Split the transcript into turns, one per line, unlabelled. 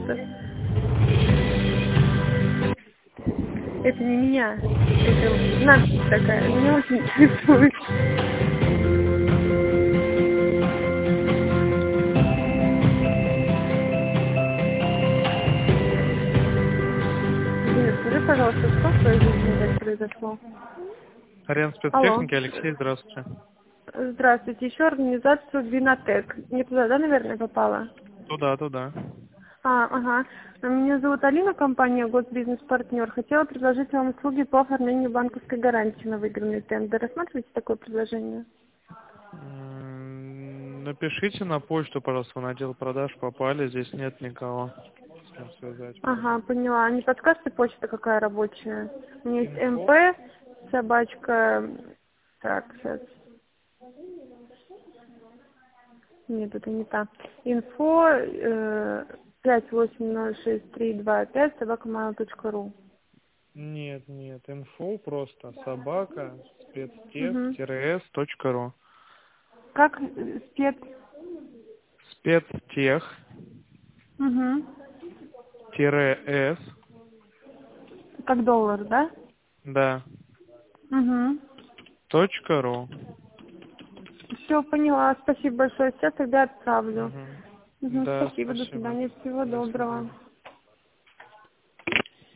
что? Это не меня. Это надпись такая. Меня очень интересует. Дина, скажи, пожалуйста, что в твоей жизни так произошло?
Ариан
Алло.
спецтехники, Алексей, здравствуйте.
Здравствуйте. Еще организацию Винотек. Не туда, да, наверное, попала?
Туда.
Ага. Меня зовут Алина, компания Госбизнес-партнер. Хотела предложить вам услуги по оформлению банковской гарантии на выигранный тендер. Рассматриваете такое предложение?
Напишите на почту, пожалуйста, на отдел продаж попали, здесь нет никого, с кем связать можно.
Ага, поняла. Не подскажете, почта какая рабочая? У меня есть
Инфо?
МП, собачка... Так, сейчас. Нет, это не та. Инфо 580632 собакамайл.ру.
Нет, инфо просто собака
Угу.
спецтех-с.ру.
Как спец? Угу.
Спецтех-с,
Как доллар, да?
да,
Угу.
.ру.
Все, поняла. Спасибо большое. Сейчас тогда отправлю.
Мгм.
Угу,
Да,
спасибо. До
спасибо.
свидания. Всего
До
доброго.
свидания.